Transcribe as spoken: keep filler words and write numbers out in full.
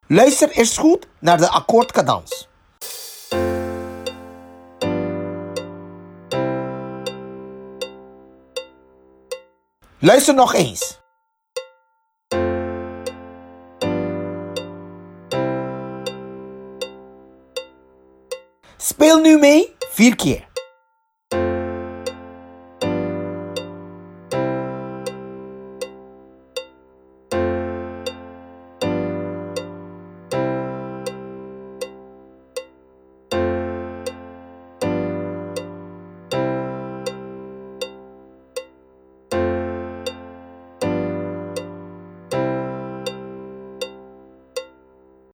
Luister eerst goed naar de akkoordcadans. Luister nog eens. Speel nu mee vier keer.